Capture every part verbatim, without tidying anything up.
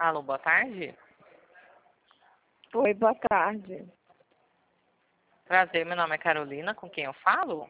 Alô, boa tarde. Oi, boa tarde. Prazer, meu nome é Carolina, com quem eu falo?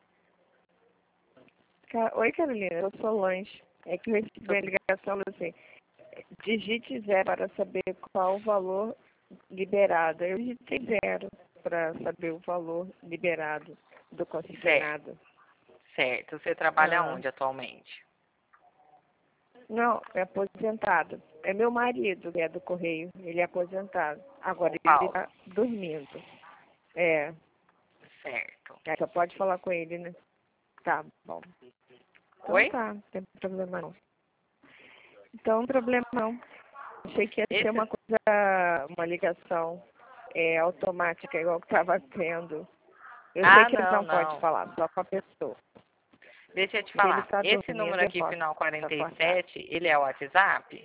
Ca- Oi, Carolina, eu sou Solange. É que eu recebi a ligação assim, digite zero para saber qual o valor liberado. Eu digitei zero para saber o valor liberado do consignado. Certo. Você trabalha Ah. onde atualmente? Não, é aposentado. É meu marido que é do Correio, ele é aposentado. Agora ele Paulo. está dormindo. É, Certo. é, só pode falar com ele, né? Tá bom. Então Oi? tá, não tem problema não. Então, não tem problema não. Achei que ia Esse... ser uma coisa, uma ligação é, automática, igual que estava tendo. Eu sei Ah, que ele não, não pode não. falar, só com a pessoa. Deixa eu te Se ele falar. está Esse dormindo, número eu aqui, posso final quarenta e acordar. sete, ele é o WhatsApp?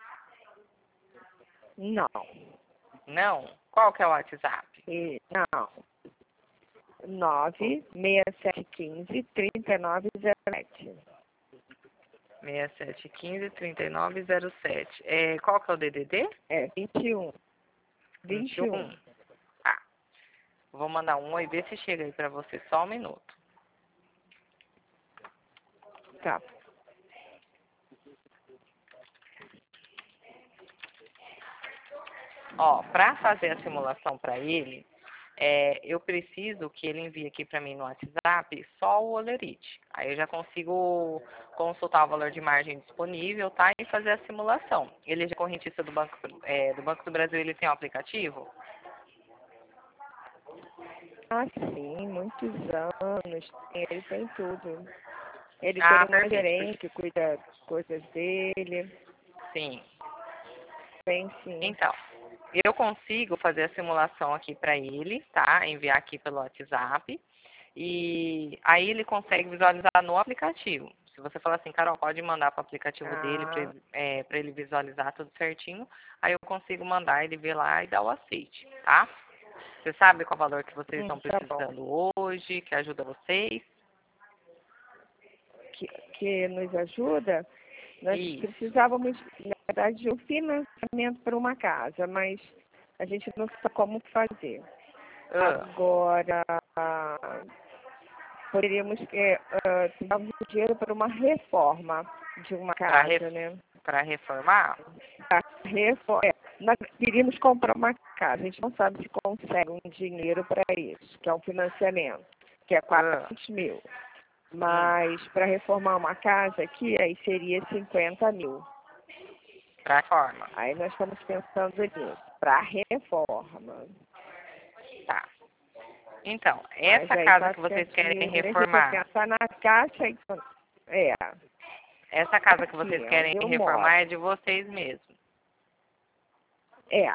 Não. Não? Qual que é o WhatsApp? E, não. nove seis sete um cinco, três nove zero sete. seis sete um cinco, três nove zero sete. É, qual que é o D D D? É, vinte e um. vinte e um. Tá. Vou mandar um oi, ver se chega aí pra você. Só um minuto. Tá. Ó, para fazer a simulação para ele, é, eu preciso que ele envie aqui para mim no WhatsApp só o Olerite. Aí eu já consigo consultar o valor de margem disponível, tá? E fazer a simulação. Ele já é correntista do Banco, é, do Banco do Brasil, ele tem um aplicativo? Ah, sim, muitos anos. Ele tem tudo. Ele Ah, tem uma perfeito. gerente que cuida das coisas dele. Sim. Tem sim. Então, eu consigo fazer a simulação aqui para ele, tá? Enviar aqui pelo WhatsApp. E aí ele consegue visualizar no aplicativo. Se você falar assim, Carol, pode mandar para o aplicativo Ah, dele para ele, é, para ele visualizar tudo certinho, aí eu consigo mandar ele ver lá e dar o aceite, tá? Você sabe qual valor que vocês hum, estão tá bom. precisando hoje, que ajuda vocês? Que, que nos ajuda? Nós Isso. precisávamos, na verdade, de um financiamento para uma casa, mas a gente não sabe como fazer. Ah, Agora, poderíamos é, uh, precisávamos de dinheiro para uma reforma de uma para casa, re, né? para reformar? Pra reforma, é, nós queríamos comprar uma casa, a gente não sabe se consegue um dinheiro para isso, que é um financiamento, que é Ah, quatrocentos mil. hum, Mas para reformar uma casa aqui, aí seria cinquenta mil. para reforma. Aí nós estamos pensando nisso, para reforma. Tá. Então, Mas essa aí casa que vocês quatrocentos querem mil, né, a gente reformar, vai pensar na caixa e... É, essa casa que aqui, vocês querem onde eu moro. reformar é de vocês mesmos. É,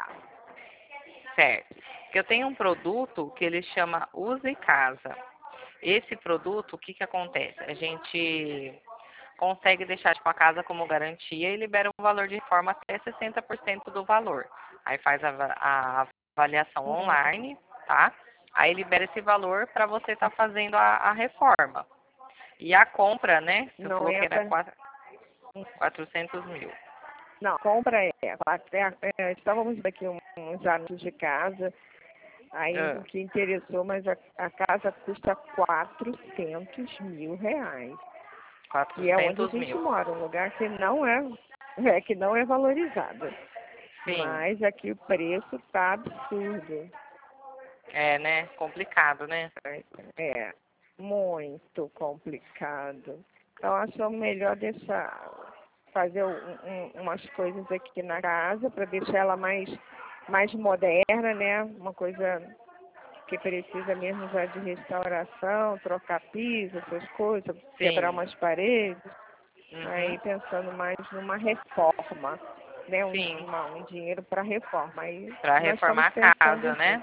Certo. Porque eu tenho um produto que ele chama Use Casa. Esse produto, o que que acontece? A gente consegue deixar tipo, a casa como garantia e libera um valor de reforma até sessenta por cento do valor. Aí faz a, va- a avaliação online, tá? Aí libera esse valor para você estar fazendo a, a reforma. E a compra, né? Você não falou que era entra... quatro- quatrocentos mil. Não, compra é. Até, é, estávamos daqui um- uns anos de casa, aí Ah, o que interessou, mas a, a casa custa quatrocentos mil reais. Que é onde a quatrocentos gente mil. mora, um lugar que não é, é que não é valorizado. Sim, Mas aqui o preço tá absurdo. é, né? Complicado, né? É muito complicado. Então acho melhor deixar fazer um- um- umas coisas aqui na casa para deixar ela mais, mais moderna, né? Uma coisa que precisa mesmo já de restauração, trocar piso, essas coisas, quebrar Sim. umas paredes. Uhum. Aí pensando mais numa reforma, né? Um, Sim. uma- um dinheiro para reforma. Aí Para nós estamos reformar a pensando casa, nisso. né?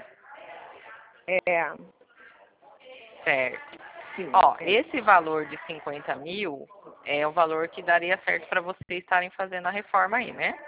É, Certo. sim. Ó, É. esse valor de cinquenta mil é o valor que daria certo para vocês estarem fazendo a reforma aí, né?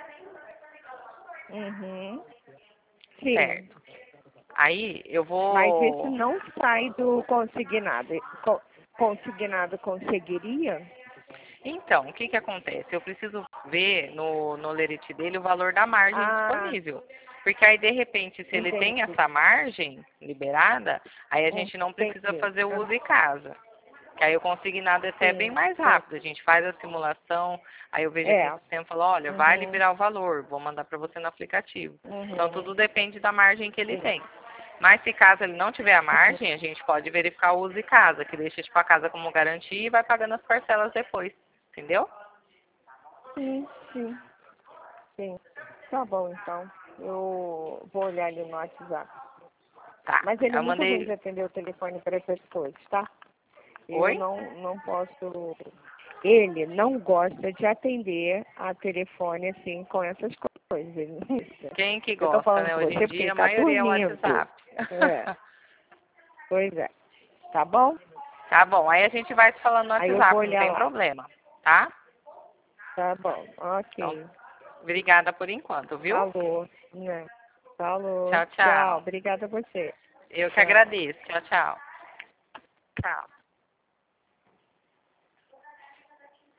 Uhum. Sim. Certo. Aí eu Mas isso vou. não sai do consignado. Co- Consignado conseguiria? Então, o que que acontece? Eu preciso ver no, no lerite dele o valor da margem Ah, disponível. Porque aí, de repente, se ele tem entendi. essa margem liberada, aí a Hum, gente não precisa entendi. fazer o Ah, uso em casa. Que aí o consignado é até bem sim, mais sim. rápido. A gente faz a simulação, aí eu vejo aqui É. no sistema e falo, olha, vai Uhum, liberar o valor, vou mandar para você no aplicativo. Então uhum, tudo depende da margem que ele sim. tem. Mas se caso ele não tiver a Uhum. margem, a gente pode verificar o uso em casa, que deixa tipo a casa como garantia e vai pagando as parcelas depois. Entendeu? Sim, sim, sim. Tá bom, então. Eu vou olhar ali no WhatsApp. Tá. Mas ele é Eu muito ruim mandei. de atender o telefone para essas coisas, tá? Eu Oi? não, não posso. Ele não gosta de atender a telefone assim com essas coisas. Ele não gosta. Quem que Eu tô gosta, falando né? com Hoje você em porque dia ele a tá maioria é o dormindo. WhatsApp. É, pois é. Tá bom? Tá bom, aí a gente vai se falando no Aí eu vou WhatsApp, não olhar tem lá. problema, tá? Tá bom. Então, Ok. obrigada por enquanto, viu? Falou. Né? Falou. Tchau, Tchau. tchau. Obrigada a você. Eu que Tchau. agradeço. Tchau, tchau. Tchau.